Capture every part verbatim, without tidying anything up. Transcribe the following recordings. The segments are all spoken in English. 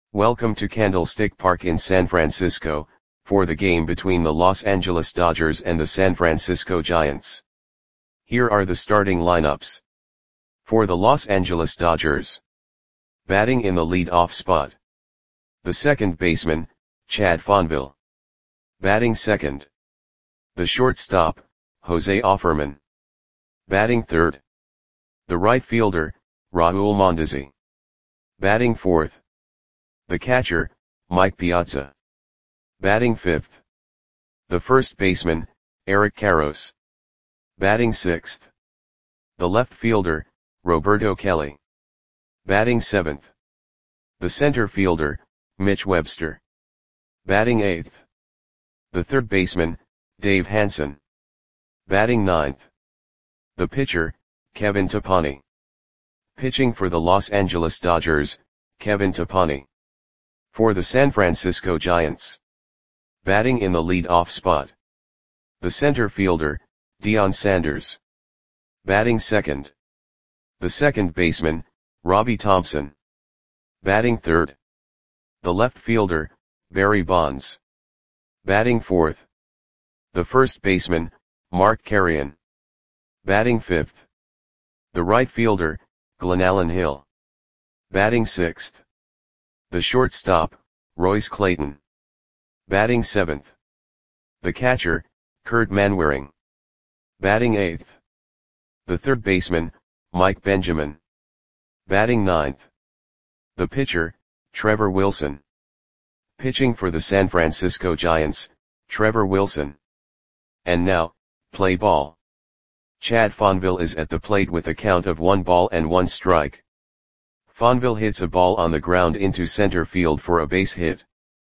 Welcome to Candlestick Park in San Francisco, for the game between the Los Angeles Dodgers and the San Francisco Giants. Here are the starting lineups. For the Los Angeles Dodgers. Batting in the lead-off spot. The second baseman, Chad Fonville. Batting second. The shortstop, Jose Offerman. Batting third. The right fielder, Raul Mondesi. Batting fourth. The catcher, Mike Piazza. Batting fifth. The first baseman, Eric Karros. Batting sixth. The left fielder, Roberto Kelly. Batting seventh. The center fielder, Mitch Webster. Batting eighth. The third baseman, Dave Hansen. Batting ninth. The pitcher, Kevin Tapani. Pitching for the Los Angeles Dodgers, Kevin Tapani. For the San Francisco Giants. Batting in the lead-off spot. The center fielder, Deion Sanders. Batting second. The second baseman, Robbie Thompson. Batting third. The left fielder, Barry Bonds. Batting fourth. The first baseman, Mark Carreon. Batting fifth. The right fielder, Glenallen Hill. Batting sixth. The shortstop, Royce Clayton. Batting seventh. The catcher, Kurt Manwaring. Batting eighth. The third baseman, Mike Benjamin. Batting ninth. The pitcher, Trevor Wilson. Pitching for the San Francisco Giants, Trevor Wilson. And now, play ball. Chad Fonville is at the plate with a count of one ball and one strike. Fonville hits a ball on the ground into center field for a base hit.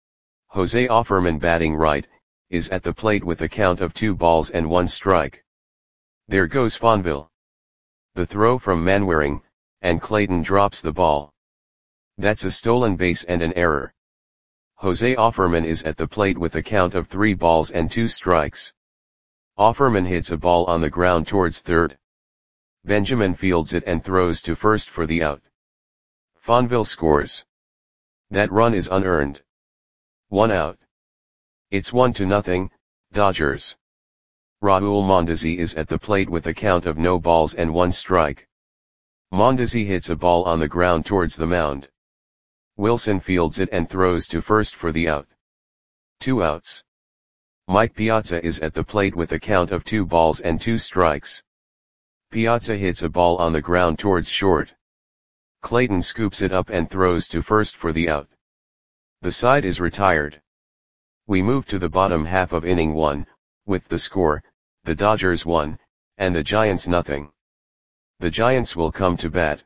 Jose Offerman, batting right, is at the plate with a count of two balls and one strike. There goes Fonville. The throw from Manwaring, and Clayton drops the ball. That's a stolen base and an error. Jose Offerman is at the plate with a count of three balls and two strikes. Offerman hits a ball on the ground towards third. Benjamin fields it and throws to first for the out. Fonville scores. That run is unearned. One out. It's one to nothing, Dodgers. Raul Mondesi is at the plate with a count of no balls and one strike. Mondesi hits a ball on the ground towards the mound. Wilson fields it and throws to first for the out. Two outs. Mike Piazza is at the plate with a count of two balls and two strikes. Piazza hits a ball on the ground towards short. Clayton scoops it up and throws to first for the out. The side is retired. We move to the bottom half of inning one, with the score, the Dodgers one, and the Giants nothing. The Giants will come to bat.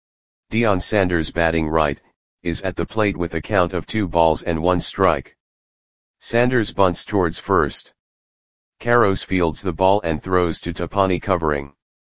Deion Sanders, batting right, is at the plate with a count of two balls and one strike. Sanders bunts towards first. Karros fields the ball and throws to Tapani, covering.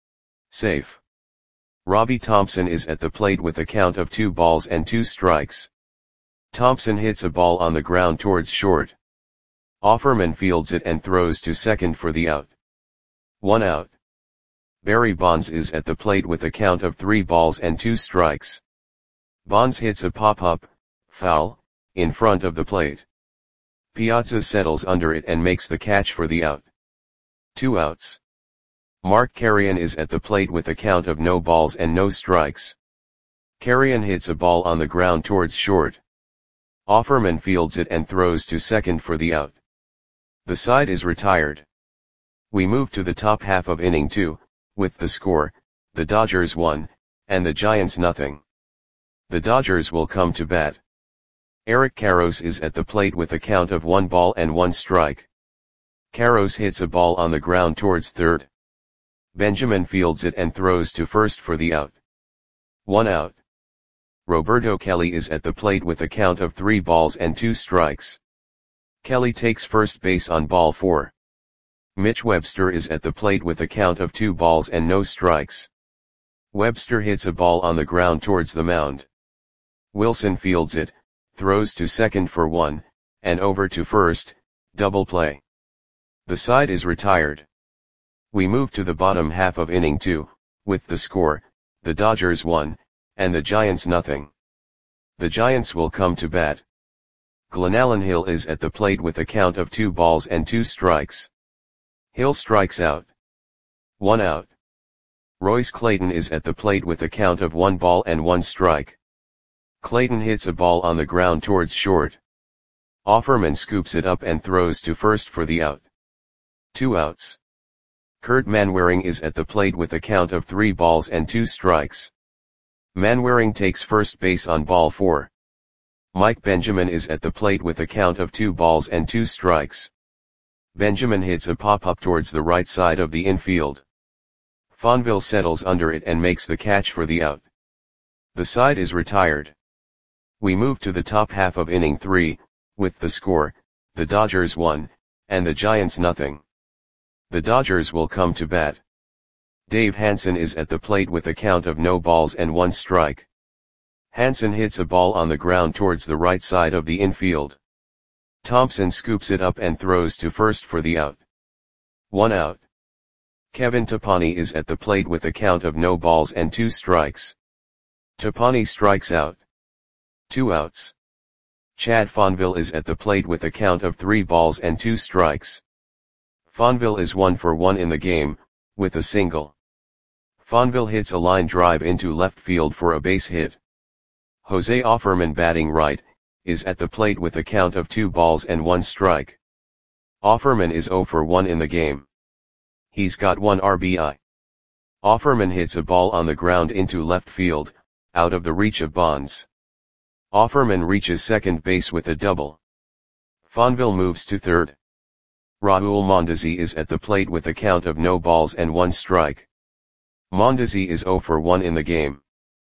Safe. Robbie Thompson is at the plate with a count of two balls and two strikes. Thompson hits a ball on the ground towards short. Offerman fields it and throws to second for the out. One out. Barry Bonds is at the plate with a count of three balls and two strikes. Bonds hits a pop-up, foul, in front of the plate. Piazza settles under it and makes the catch for the out. Two outs. Mark Carreon is at the plate with a count of no balls and no strikes. Carreon hits a ball on the ground towards short. Offerman fields it and throws to second for the out. The side is retired. We move to the top half of inning two, with the score, the Dodgers one, and the Giants nothing. The Dodgers will come to bat. Eric Karros is at the plate with a count of one ball and one strike. Karros hits a ball on the ground towards third. Benjamin fields it and throws to first for the out. One out. Roberto Kelly is at the plate with a count of three balls and two strikes. Kelly takes first base on ball four. Mitch Webster is at the plate with a count of two balls and no strikes. Webster hits a ball on the ground towards the mound. Wilson fields it, throws to second for one, and over to first, double play. The side is retired. We move to the bottom half of inning two, with the score, the Dodgers one, and the Giants nothing. The Giants will come to bat. Glenallen Hill is at the plate with a count of two balls and two strikes. Hill strikes out. One out. Royce Clayton is at the plate with a count of one ball and one strike. Clayton hits a ball on the ground towards short. Offerman scoops it up and throws to first for the out. Two outs. Kurt Manwaring is at the plate with a count of three balls and two strikes. Manwaring takes first base on ball four. Mike Benjamin is at the plate with a count of two balls and two strikes. Benjamin hits a pop-up towards the right side of the infield. Fonville settles under it and makes the catch for the out. The side is retired. We move to the top half of inning three, with the score, the Dodgers one, and the Giants nothing. The Dodgers will come to bat. Dave Hansen is at the plate with a count of no balls and one strike. Hansen hits a ball on the ground towards the right side of the infield. Thompson scoops it up and throws to first for the out. One out. Kevin Tapani is at the plate with a count of no balls and two strikes. Tapani strikes out. Two outs. Chad Fonville is at the plate with a count of three balls and two strikes. Fonville is one for one in the game, with a single. Fonville hits a line drive into left field for a base hit. Jose Offerman, batting right, is at the plate with a count of two balls and one strike. Offerman is zero for one in the game. He's got one R B I. Offerman hits a ball on the ground into left field, out of the reach of Bonds. Offerman reaches second base with a double. Fonville moves to third. Raul Mondesi is at the plate with a count of no balls and one strike. Mondesi is zero for one in the game.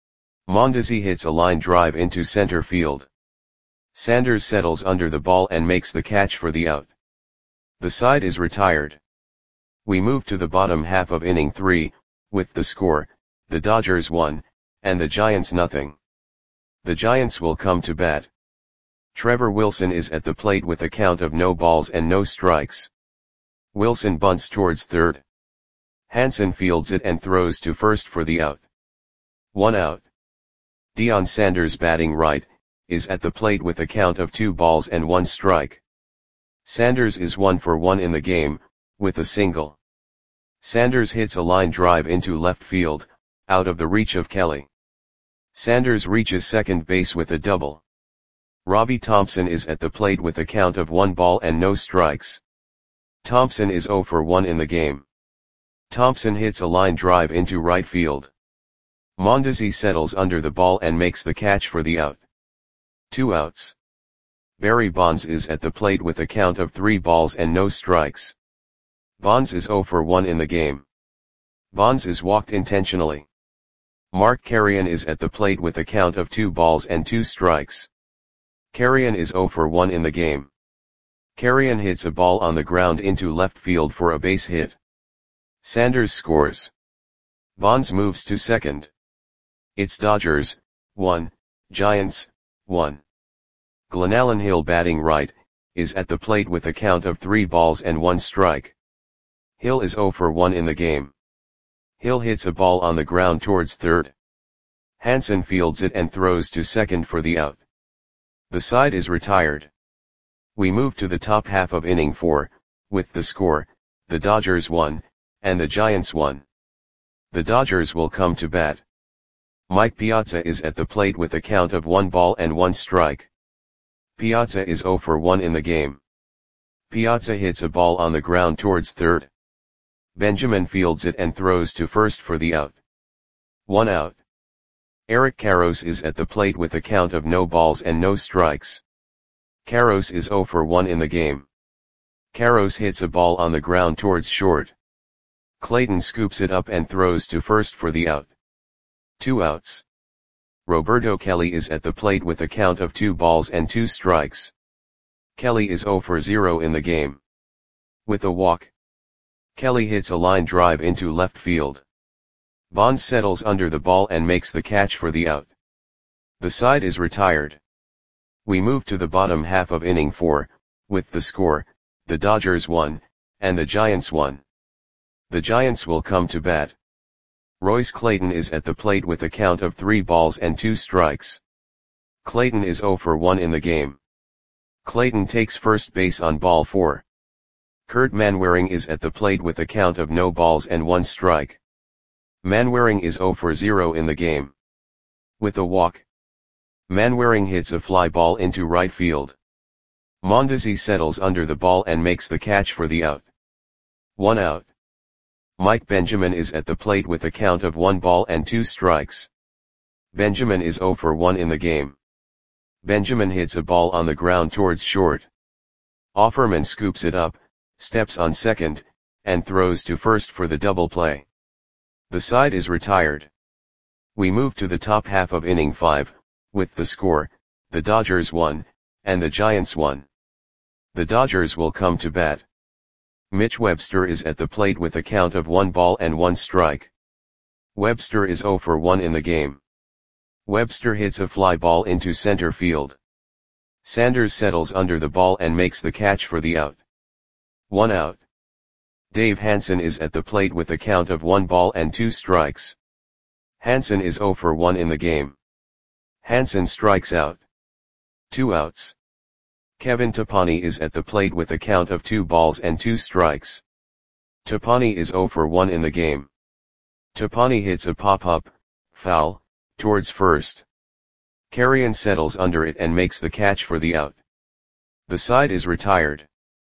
Mondesi hits a line drive into center field. Sanders settles under the ball and makes the catch for the out. The side is retired. We move to the bottom half of inning three, with the score, the Dodgers one, and the Giants nothing. The Giants will come to bat. Trevor Wilson is at the plate with a count of no balls and no strikes. Wilson bunts towards third. Hansen fields it and throws to first for the out. One out. Deion Sanders, batting right, is at the plate with a count of two balls and one strike. Sanders is one for one in the game, with a single. Sanders hits a line drive into left field, out of the reach of Kelly. Sanders reaches second base with a double. Robbie Thompson is at the plate with a count of one ball and no strikes. Thompson is zero for one in the game. Thompson hits a line drive into right field. Mondesi settles under the ball and makes the catch for the out. Two outs. Barry Bonds is at the plate with a count of three balls and no strikes. Bonds is zero for one in the game. Bonds is walked intentionally. Mark Carrion is at the plate with a count of two balls and two strikes. Carrion is zero for one in the game. Carrion hits a ball on the ground into left field for a base hit. Sanders scores. Bonds moves to second. It's Dodgers, one, Giants, one. Glenallen Hill, batting right, is at the plate with a count of three balls and one strike. Hill is zero for one in the game. Hill hits a ball on the ground towards third. Hansen fields it and throws to second for the out. The side is retired. We move to the top half of inning four, with the score, the Dodgers one, and the Giants one. The Dodgers will come to bat. Mike Piazza is at the plate with a count of one ball and one strike. Piazza is zero for one in the game. Piazza hits a ball on the ground towards third. Benjamin fields it and throws to first for the out. One out. Eric Karros is at the plate with a count of no balls and no strikes. Karros is zero for one in the game. Karros hits a ball on the ground towards short. Clayton scoops it up and throws to first for the out. Two outs. Roberto Kelly is at the plate with a count of two balls and two strikes. Kelly is zero for zero in the game. With a walk. Kelly hits a line drive into left field. Bonds settles under the ball and makes the catch for the out. The side is retired. We move to the bottom half of inning four, with the score, the Dodgers one, and the Giants one. The Giants will come to bat. Royce Clayton is at the plate with a count of three balls and two strikes. Clayton is zero for one in the game. Clayton takes first base on ball four. Kurt Manwaring is at the plate with a count of no balls and one strike. Manwaring is zero for zero in the game. With a walk, Manwaring hits a fly ball into right field. Mondesi settles under the ball and makes the catch for the out. One out. Mike Benjamin is at the plate with a count of one ball and two strikes. Benjamin is zero for one in the game. Benjamin hits a ball on the ground towards short. Offerman scoops it up, steps on second, and throws to first for the double play. The side is retired. We move to the top half of inning five, with the score, the Dodgers won, and the Giants won. The Dodgers will come to bat. Mitch Webster is at the plate with a count of one ball and one strike. Webster is zero for one in the game. Webster hits a fly ball into center field. Sanders settles under the ball and makes the catch for the out. One out. Dave Hansen is at the plate with a count of one ball and two strikes. Hansen is zero for one in the game. Hansen strikes out. Two outs. Kevin Topani is at the plate with a count of two balls and two strikes. Topani is zero for one in the game. Topani hits a pop-up, foul, towards first. Carrion settles under it and makes the catch for the out. The side is retired.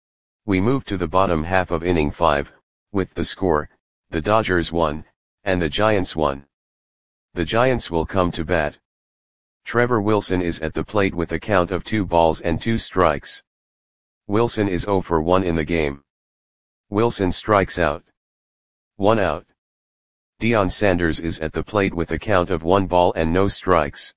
We move to the bottom half of inning five, with the score, the Dodgers won, and the Giants won. The Giants will come to bat. Trevor Wilson is at the plate with a count of two balls and two strikes. Wilson is zero for one in the game. Wilson strikes out. One out. Deion Sanders is at the plate with a count of one ball and no strikes.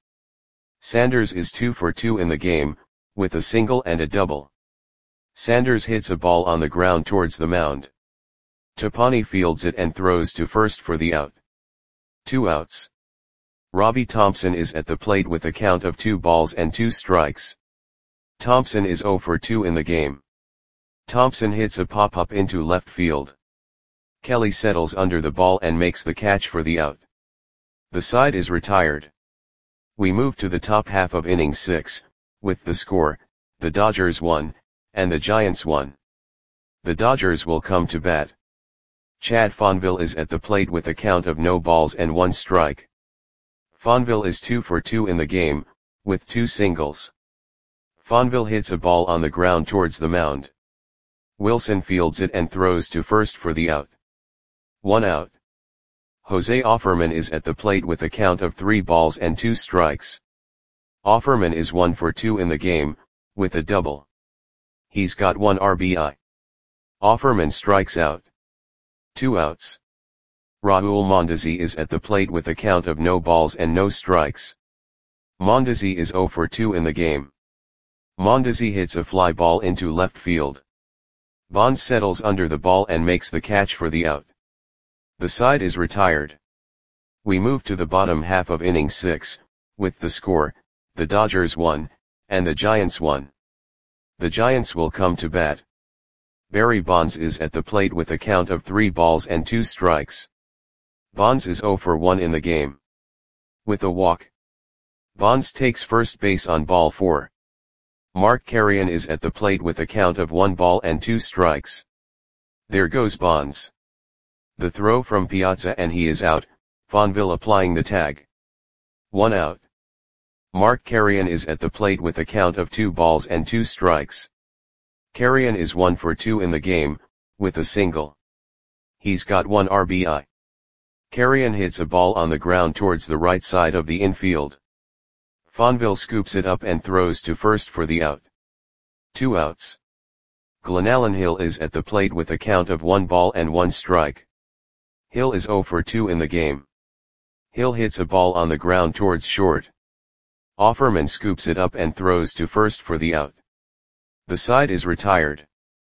Sanders is two for two in the game, with a single and a double. Sanders hits a ball on the ground towards the mound. Topani fields it and throws to first for the out. Two outs. Robbie Thompson is at the plate with a count of two balls and two strikes. Thompson is zero for two in the game. Thompson hits a pop-up into left field. Kelly settles under the ball and makes the catch for the out. The side is retired. We move to the top half of inning six, with the score, the Dodgers won, and the Giants won. The Dodgers will come to bat. Chad Fonville is at the plate with a count of no balls and one strike. Fonville is two for two in the game, with two singles. Fonville hits a ball on the ground towards the mound. Wilson fields it and throws to first for the out. One out. Jose Offerman is at the plate with a count of three balls and two strikes. Offerman is one for two in the game, with a double. He's got one R B I. Offerman strikes out. Two outs. Raul Mondesi is at the plate with a count of no balls and no strikes. Mondesi is zero for two in the game. Mondesi hits a fly ball into left field. Bonds settles under the ball and makes the catch for the out. The side is retired. We move to the bottom half of inning six, with the score, the Dodgers won, and the Giants won. The Giants will come to bat. Barry Bonds is at the plate with a count of three balls and two strikes. Bonds is zero for one in the game. With a walk, Bonds takes first base on ball four. Mark Carrion is at the plate with a count of one ball and two strikes. There goes Bonds. The throw from Piazza and he is out, Fonville applying the tag. One out. Mark Carrion is at the plate with a count of two balls and two strikes. Carrion is one for two in the game, with a single. He's got one R B I. Carrion hits a ball on the ground towards the right side of the infield. Fonville scoops it up and throws to first for the out. Two outs. Glenallen Hill is at the plate with a count of one ball and one strike. Hill is zero for two in the game. Hill hits a ball on the ground towards short. Offerman scoops it up and throws to first for the out. The side is retired.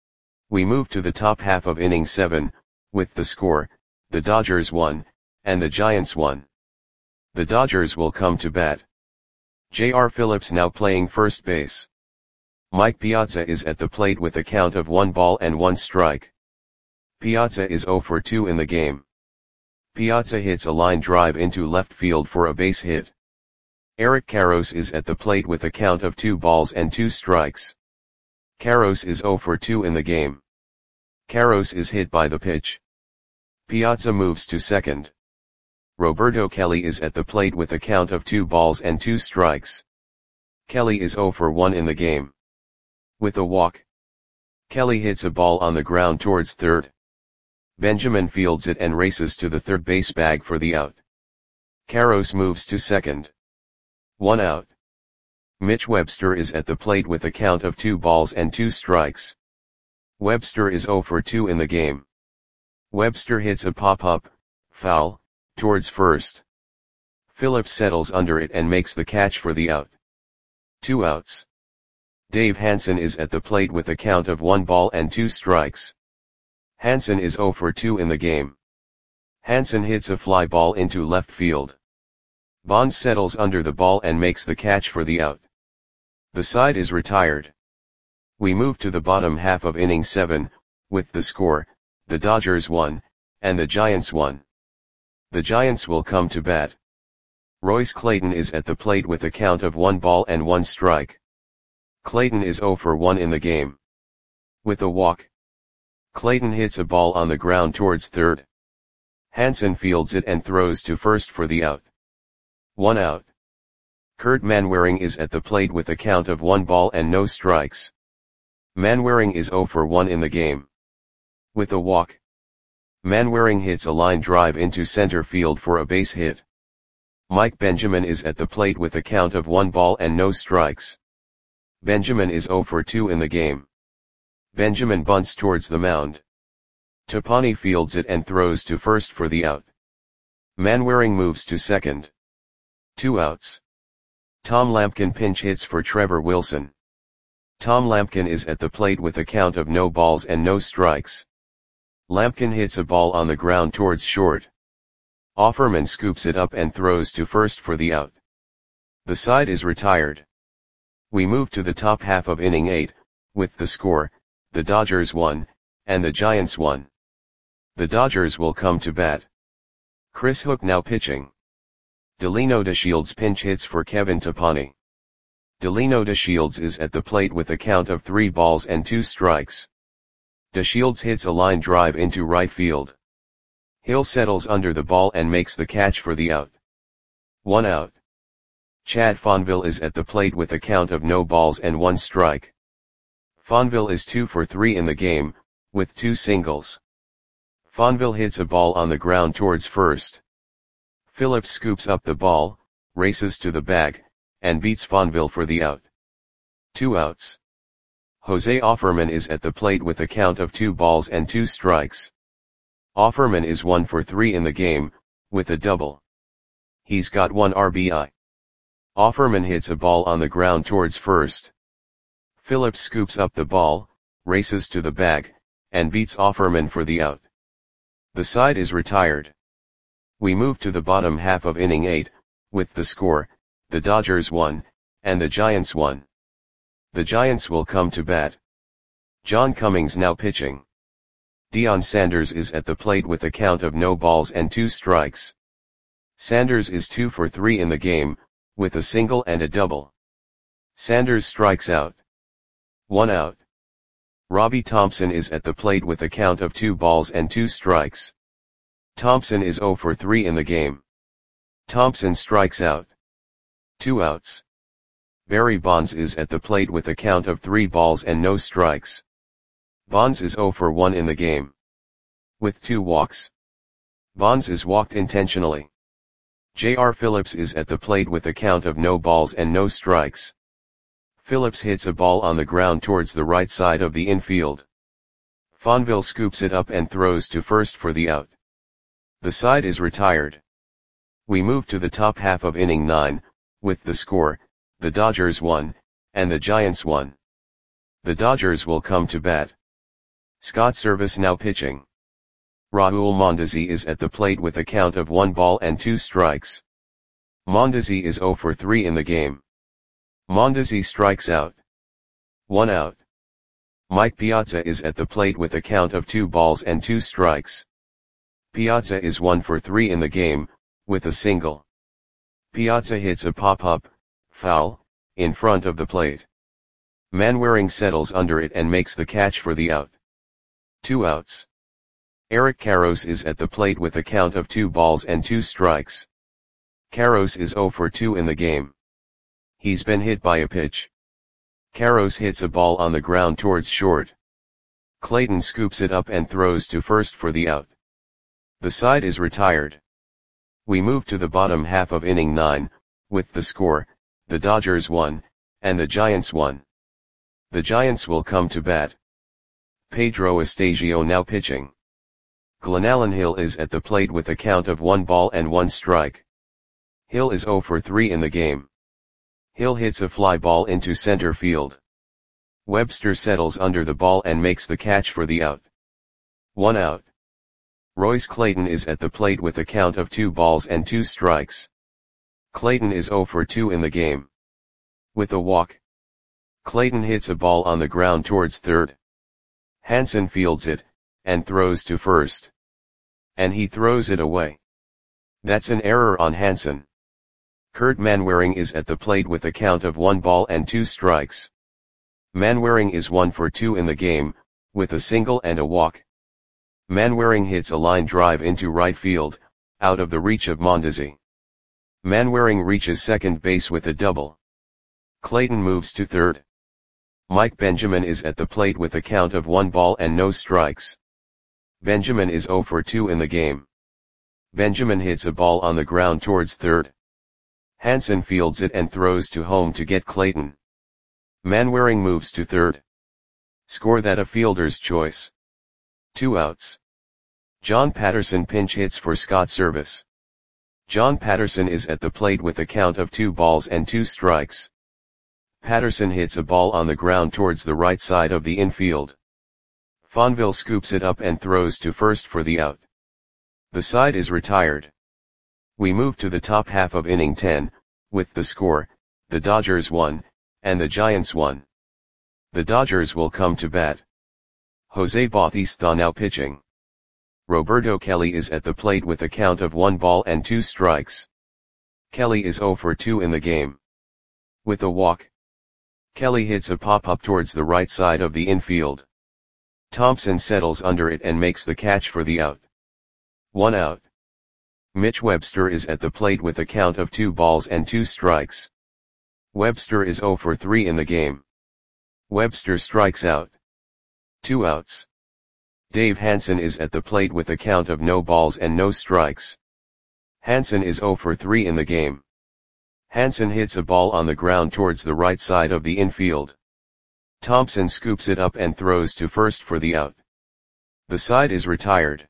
We move to the top half of inning seven, with the score, the Dodgers won, and the Giants won. The Dodgers will come to bat. J R Phillips now playing first base. Mike Piazza is at the plate with a count of one ball and one strike. Piazza is zero for two in the game. Piazza hits a line drive into left field for a base hit. Eric Karros is at the plate with a count of two balls and two strikes. Karros is zero for two in the game. Karros is hit by the pitch. Piazza moves to second. Roberto Kelly is at the plate with a count of two balls and two strikes. Kelly is zero for one in the game. With a walk, Kelly hits a ball on the ground towards third. Benjamin fields it and races to the third base bag for the out. Karros moves to second. One out. Mitch Webster is at the plate with a count of two balls and two strikes. Webster is zero for two in the game. Webster hits a pop-up, foul, towards first. Phillips settles under it and makes the catch for the out. Two outs. Dave Hansen is at the plate with a count of one ball and two strikes. Hansen is zero for two in the game. Hansen hits a fly ball into left field. Bonds settles under the ball and makes the catch for the out. The side is retired. We move to the bottom half of inning seven, with the score, the Dodgers won, and the Giants won. The Giants will come to bat. Royce Clayton is at the plate with a count of one ball and one strike. Clayton is zero for one in the game. With a walk, Clayton hits a ball on the ground towards third. Hansen fields it and throws to first for the out. One out. Kurt Manwaring is at the plate with a count of one ball and no strikes. Manwaring is zero for one in the game. With a walk, Manwaring hits a line drive into center field for a base hit. Mike Benjamin is at the plate with a count of one ball and no strikes. Benjamin is zero for two in the game. Benjamin bunts towards the mound. Topani fields it and throws to first for the out. Manwaring moves to second. Two outs. Tom Lampkin pinch hits for Trevor Wilson. Tom Lampkin is at the plate with a count of no balls and no strikes. Lampkin hits a ball on the ground towards short. Offerman scoops it up and throws to first for the out. The side is retired. We move to the top half of inning eight, with the score, the Dodgers won, and the Giants won. The Dodgers will come to bat. Chris Hook now pitching. Delino DeShields pinch hits for Kevin Topani. Delino DeShields is at the plate with a count of three balls and two strikes. DeShields hits a line drive into right field. Hill settles under the ball and makes the catch for the out. One out. Chad Fonville is at the plate with a count of no balls and one strike. Fonville is two for three in the game, with two singles. Fonville hits a ball on the ground towards first. Phillips scoops up the ball, races to the bag, and beats Fonville for the out. Two outs. Jose Offerman is at the plate with a count of two balls and two strikes. Offerman is one for three in the game, with a double. He's got one R B I. Offerman hits a ball on the ground towards first. Phillips scoops up the ball, races to the bag, and beats Offerman for the out. The side is retired. We move to the bottom half of inning eight, with the score, the Dodgers won, and the Giants won. The Giants will come to bat. John Cummings now pitching. Deion Sanders is at the plate with a count of no balls and two strikes. Sanders is two for three in the game, with a single and a double. Sanders strikes out. One out. Robbie Thompson is at the plate with a count of two balls and two strikes. Thompson is zero for three in the game. Thompson strikes out. Two outs. Barry Bonds is at the plate with a count of three balls and no strikes. Bonds is zero for one in the game. With two walks. Bonds is walked intentionally. J R Phillips is at the plate with a count of no balls and no strikes. Phillips hits a ball on the ground towards the right side of the infield. Fonville scoops it up and throws to first for the out. The side is retired. We move to the top half of inning nine, with the score, the Dodgers won, and the Giants won. The Dodgers will come to bat. Scott Service now pitching. Raul Mondesi is at the plate with a count of one ball and two strikes. Mondesi is zero for three in the game. Mondesi strikes out. One out. Mike Piazza is at the plate with a count of two balls and two strikes. Piazza is one for three in the game, with a single. Piazza hits a pop-up, foul, in front of the plate. Manwaring settles under it and makes the catch for the out. Two outs. Eric Karros is at the plate with a count of two balls and two strikes. Karros is oh for two in the game. He's been hit by a pitch. Karros hits a ball on the ground towards short. Clayton scoops it up and throws to first for the out. The side is retired. We move to the bottom half of inning nine, with the score, the Dodgers won, and the Giants won. The Giants will come to bat. Pedro Estasio now pitching. Glenallen Hill is at the plate with a count of one ball and one strike. Hill is oh for three in the game. Hill hits a fly ball into center field. Webster settles under the ball and makes the catch for the out. One out. Royce Clayton is at the plate with a count of two balls and two strikes. Clayton is oh for two in the game. With a walk. Clayton hits a ball on the ground towards third. Hansen fields it, and throws to first. And he throws it away. That's an error on Hansen. Kurt Manwaring is at the plate with a count of one ball and two strikes. Manwaring is one for two in the game, with a single and a walk. Manwaring hits a line drive into right field, out of the reach of Mondesi. Manwaring reaches second base with a double. Clayton moves to third. Mike Benjamin is at the plate with a count of one ball and no strikes. Benjamin is oh for two in the game. Benjamin hits a ball on the ground towards third. Hansen fields it and throws to home to get Clayton. Manwaring moves to third. Score that a fielder's choice. Two outs. John Patterson pinch hits for Scott Service. John Patterson is at the plate with a count of two balls and two strikes. Patterson hits a ball on the ground towards the right side of the infield. Fonville scoops it up and throws to first for the out. The side is retired. We move to the top half of inning ten, with the score, the Dodgers won, and the Giants won. The Dodgers will come to bat. Jose Bautista now pitching. Roberto Kelly is at the plate with a count of one ball and two strikes. Kelly is oh for two in the game. With a walk. Kelly hits a pop-up towards the right side of the infield. Thompson settles under it and makes the catch for the out. One out. Mitch Webster is at the plate with a count of two balls and two strikes. Webster is oh for three in the game. Webster strikes out. Two outs. Dave Hansen is at the plate with a count of no balls and no strikes. Hansen is oh for three in the game. Hansen hits a ball on the ground towards the right side of the infield. Thompson scoops it up and throws to first for the out. The side is retired.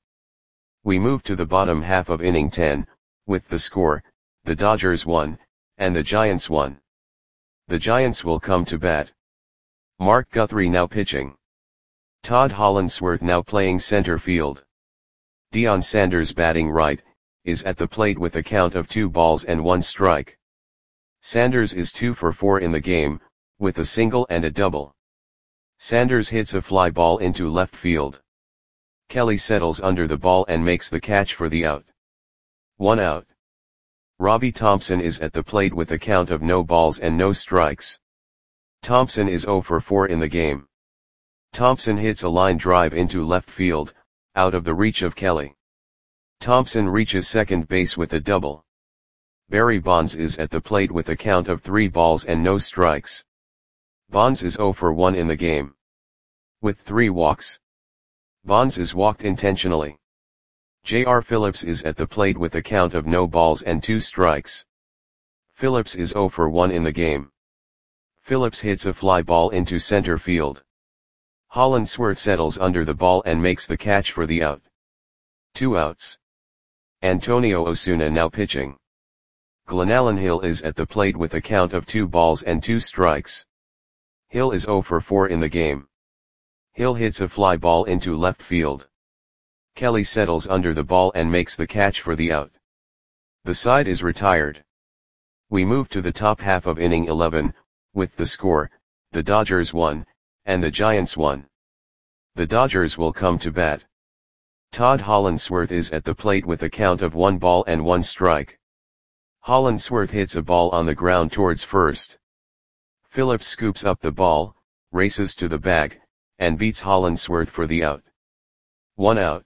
We move to the bottom half of inning ten, with the score, the Dodgers won, and the Giants won. The Giants will come to bat. Mark Guthrie now pitching. Todd Hollandsworth now playing center field. Deion Sanders batting right, is at the plate with a count of two balls and one strike. Sanders is two for four in the game, with a single and a double. Sanders hits a fly ball into left field. Kelly settles under the ball and makes the catch for the out. One out. Robbie Thompson is at the plate with a count of no balls and no strikes. Thompson is oh for four in the game. Thompson hits a line drive into left field, out of the reach of Kelly. Thompson reaches second base with a double. Barry Bonds is at the plate with a count of three balls and no strikes. Bonds is oh for one in the game. With three walks. Bonds is walked intentionally. J R Phillips is at the plate with a count of no balls and two strikes. Phillips is oh for one in the game. Phillips hits a fly ball into center field. Hollandsworth settles under the ball and makes the catch for the out. Two outs. Antonio Osuna now pitching. Glenallen Hill is at the plate with a count of two balls and two strikes. Hill is oh for four in the game. Hill hits a fly ball into left field. Kelly settles under the ball and makes the catch for the out. The side is retired. We move to the top half of inning eleven, with the score, the Dodgers won, and the Giants won. The Dodgers will come to bat. Todd Hollandsworth is at the plate with a count of one ball and one strike. Hollandsworth hits a ball on the ground towards first. Phillips scoops up the ball, races to the bag, and beats Hollandsworth for the out. One out.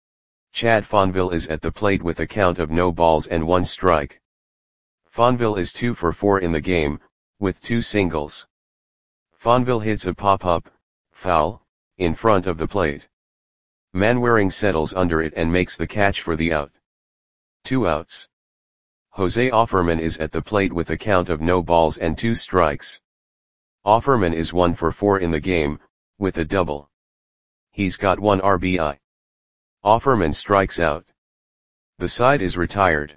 Chad Fonville is at the plate with a count of no balls and one strike. Fonville is two for four in the game, with two singles. Fonville hits a pop-up, foul, in front of the plate. Manwaring settles under it and makes the catch for the out. Two outs. Jose Offerman is at the plate with a count of no balls and two strikes. Offerman is one for four in the game, with a double. He's got one R B I. Offerman strikes out. The side is retired.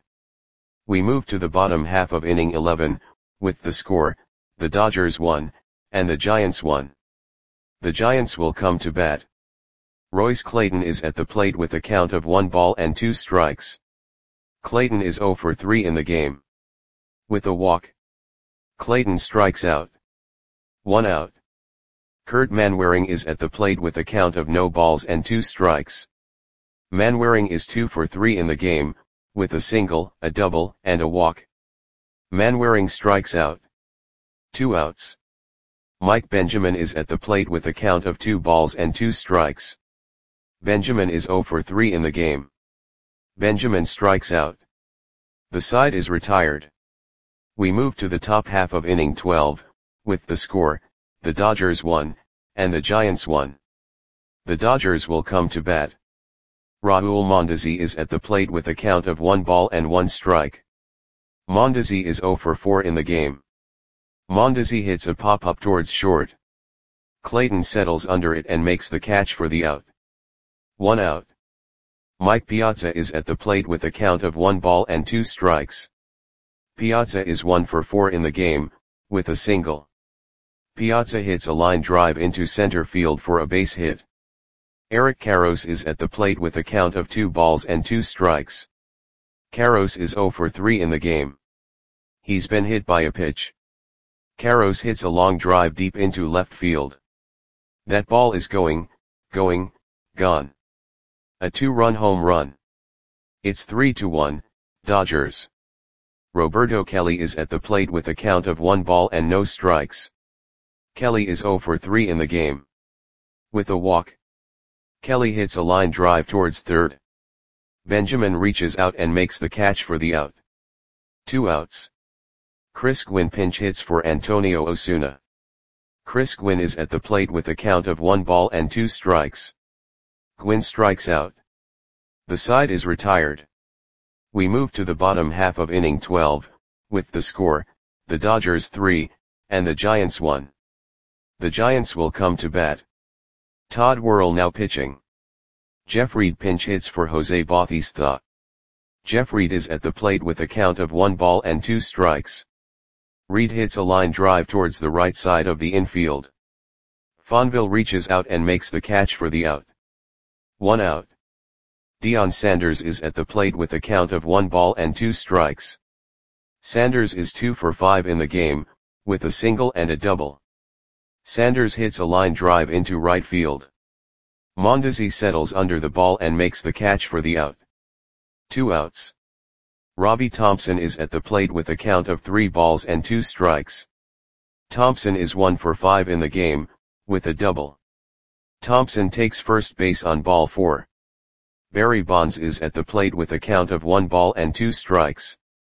We move to the bottom half of inning eleven, with the score, the Dodgers won, and the Giants won. The Giants will come to bat. Royce Clayton is at the plate with a count of one ball and two strikes. Clayton is zero for three in the game. With a walk. Clayton strikes out. One out. Kurt Manwaring is at the plate with a count of no balls and two strikes. Manwaring is two for three in the game, with a single, a double, and a walk. Manwaring strikes out. Two outs. Mike Benjamin is at the plate with a count of two balls and two strikes. Benjamin is zero for three in the game. Benjamin strikes out. The side is retired. We move to the top half of inning twelve, with the score, the Dodgers won, and the Giants won. The Dodgers will come to bat. Raul Mondesi is at the plate with a count of one ball and one strike. Mondesi is zero for four in the game. Mondesi hits a pop-up towards short. Clayton settles under it and makes the catch for the out. One out. Mike Piazza is at the plate with a count of one ball and two strikes. Piazza is one for four in the game, with a single. Piazza hits a line drive into center field for a base hit. Eric Karros is at the plate with a count of two balls and two strikes. Karros is zero for three in the game. He's been hit by a pitch. Karros hits a long drive deep into left field. That ball is going, going, gone. A two-run home run. It's three to one, Dodgers. Roberto Kelly is at the plate with a count of one ball and no strikes. Kelly is zero for three in the game. With a walk. Kelly hits a line drive towards third. Benjamin reaches out and makes the catch for the out. Two outs. Chris Gwynn pinch hits for Antonio Osuna. Chris Gwynn is at the plate with a count of one ball and two strikes. Gwynn strikes out. The side is retired. We move to the bottom half of inning twelve, with the score, the Dodgers three, and the Giants one. The Giants will come to bat. Todd Worrell now pitching. Jeff Reed pinch hits for Jose Bautista. Jeff Reed is at the plate with a count of one ball and two strikes. Reed hits a line drive towards the right side of the infield. Fonville reaches out and makes the catch for the out. One out. Deion Sanders is at the plate with a count of one ball and two strikes. Sanders is two for five in the game, with a single and a double. Sanders hits a line drive into right field. Mondesi settles under the ball and makes the catch for the out. Two outs. Robbie Thompson is at the plate with a count of three balls and two strikes. Thompson is one for five in the game, with a double. Thompson takes first base on ball four. Barry Bonds is at the plate with a count of one ball and two strikes.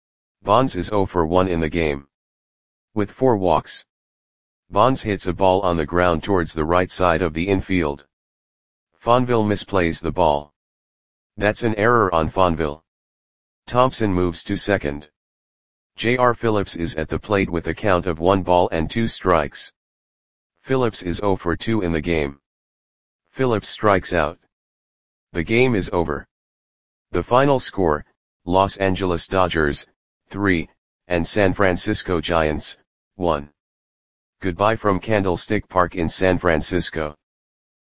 Bonds is zero for one in the game. With four walks. Bonds hits a ball on the ground towards the right side of the infield. Fonville misplays the ball. That's an error on Fonville. Thompson moves to second. J R Phillips is at the plate with a count of one ball and two strikes. Phillips is zero for two in the game. Phillips strikes out. The game is over. The final score, Los Angeles Dodgers, three, and San Francisco Giants, one. Goodbye from Candlestick Park in San Francisco.